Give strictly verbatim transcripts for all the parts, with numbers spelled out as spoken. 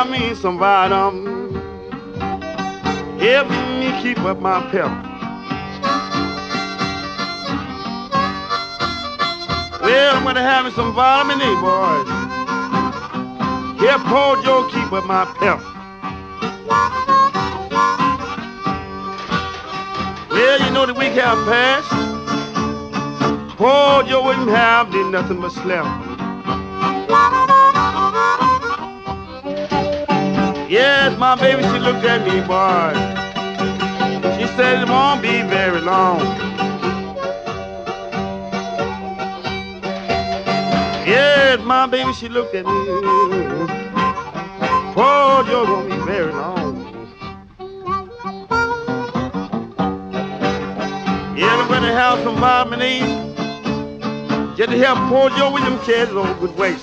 buy me some vitamin. Help me keep up my pep. Well, I'm gonna have me some vitamin A, boys. Help poor Joe keep up my pep. Well, you know the week have passed. Poor Joe wouldn't have did nothing but slept. Yes, my baby, she looked at me, boy. She said it won't be very long. Yes, my baby, she looked at me. Poor Joe won't be very long. Yeah, I'm gonna have some vitamin E just to help poor Joe with them kids on good weight.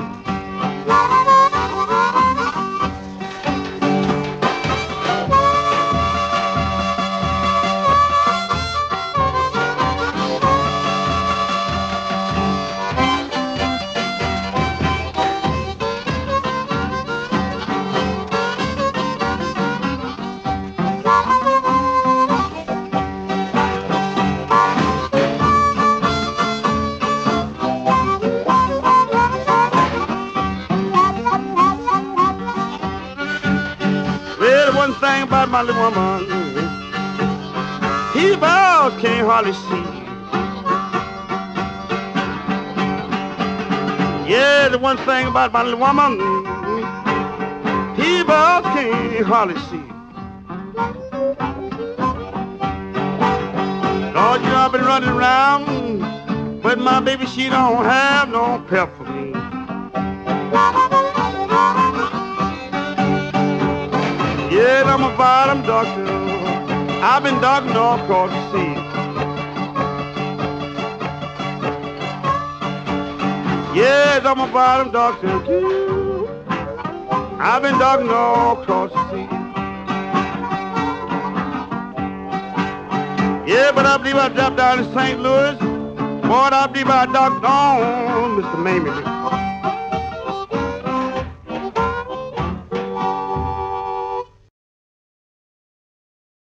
One thing about my little woman, he about can't hardly see. Yeah, the one thing about my little woman, he about can't hardly see. Lord, you know I've been running around, but my baby, she don't have no pep for me. Yeah, I'm a bottom doctor. I've been doctoring all across the sea. Yes, I'm a bottom doctor too. I've been doctoring all across the sea. Yeah, but I believe I dropped down in Saint Louis. Boy, I believe I doctored on Mister Mamie.